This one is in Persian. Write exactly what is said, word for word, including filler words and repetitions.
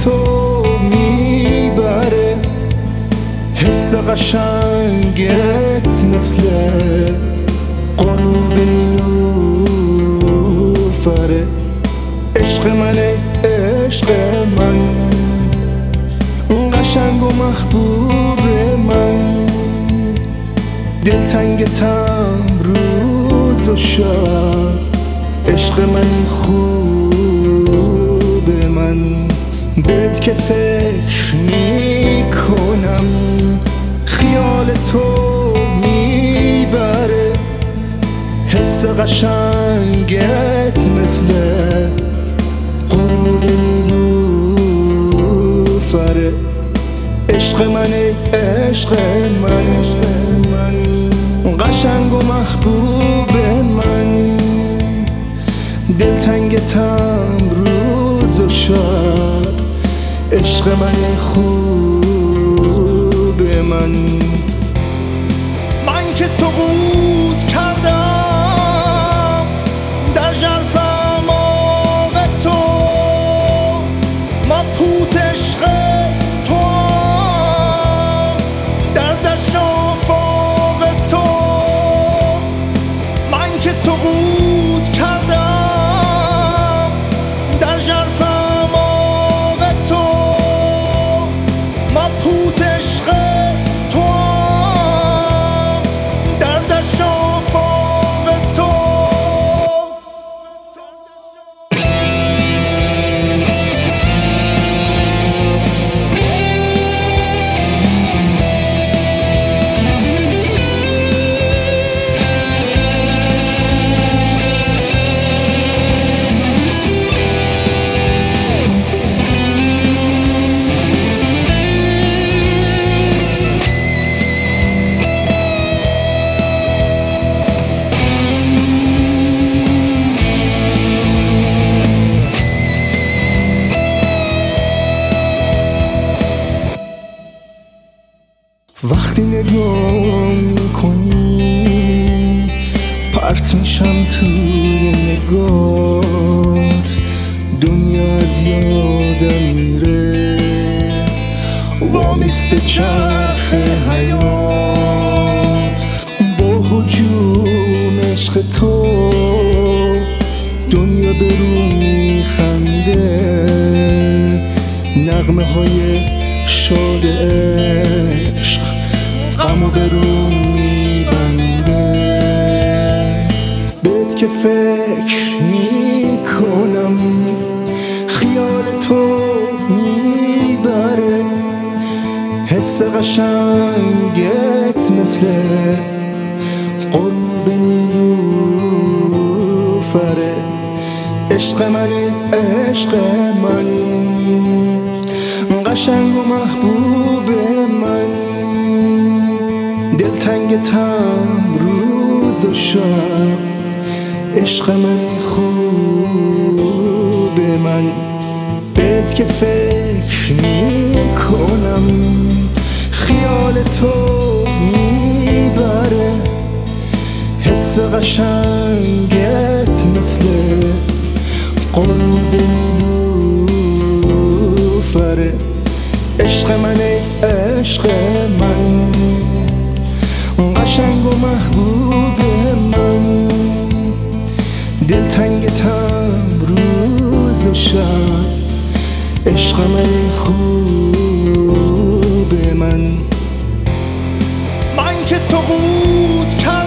تو میبره، حس قشنگت مثل غروب نیلوفره. عشق منه عشق من، قشنگ و محبوب من، دلتنگتم روز و شب. عشق من خوب من، بهت که فکر میکنم خیال تو میبره، حس قشنگت مثل غروب نیلوفره. عشق من عشق من، قشنگ و محبوب من، دلتنگتم روز و شب. عشق من خوب من. من که سقوط کردم در ژرفم آب تو، ما پوت عشق تو هم در دشت آفاق تو. من که سقوط کردم در ژرفم آب تو، ما پوت عشق تو هم در دشت آفاق تو. وقتی نگاه میکنی پرت میشم توی نگات، دنیا از یادم میره، وامیسته چرخ حیات. با هجوم عشق تو دنیا به رو میخنده، نغمه های شاد عشق غمو به رو میبنده. بهت که فکر میکنم خیال تو میبره، حس قشنگت مثل غروب نیلوفره. عشق من عشق من، قشنگ و محبوب من، دلتنگتم روز و شب. عشق من خوب من. بهت که فکر میکنم خیال تو میبره، حس قشنگت مثل غروب نیلوفره. عشق من عشق من، قشنگ و محبوب من، دلتنگتم روز و شب. عشق من خوب من. من که سقوط کردم